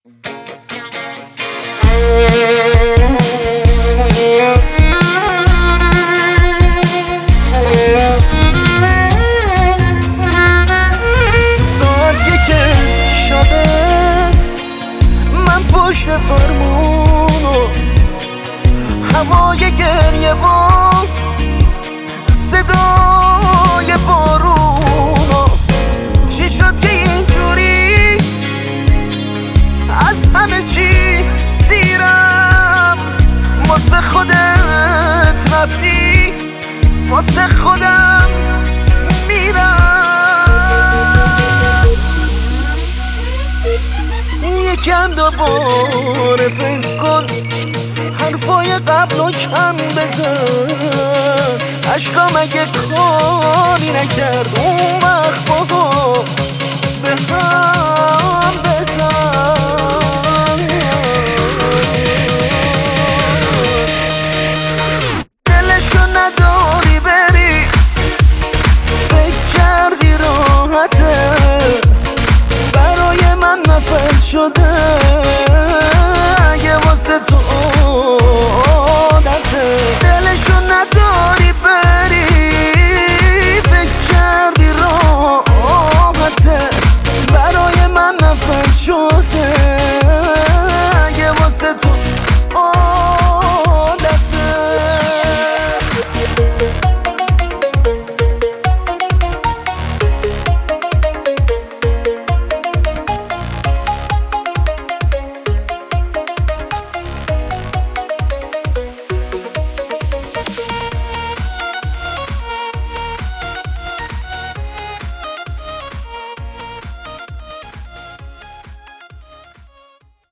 ساعت یک شبه من پشت فرمونو هوای گریه و صدای بارونو چی شد که اینجوری از همه چی زیرم واسه خودت رفتی واسه خودم میرم یکم دوباره فکر کن حرفای قبلو کم بزن عشقام اگه کاری نکرد اون وقت بابا به هم بزن دلشو نداری بری فکر کردی راحته برای من نفل شده اگه واسه تو عادته دلشو نداری بری فکر کردی راحته برای من نفل شده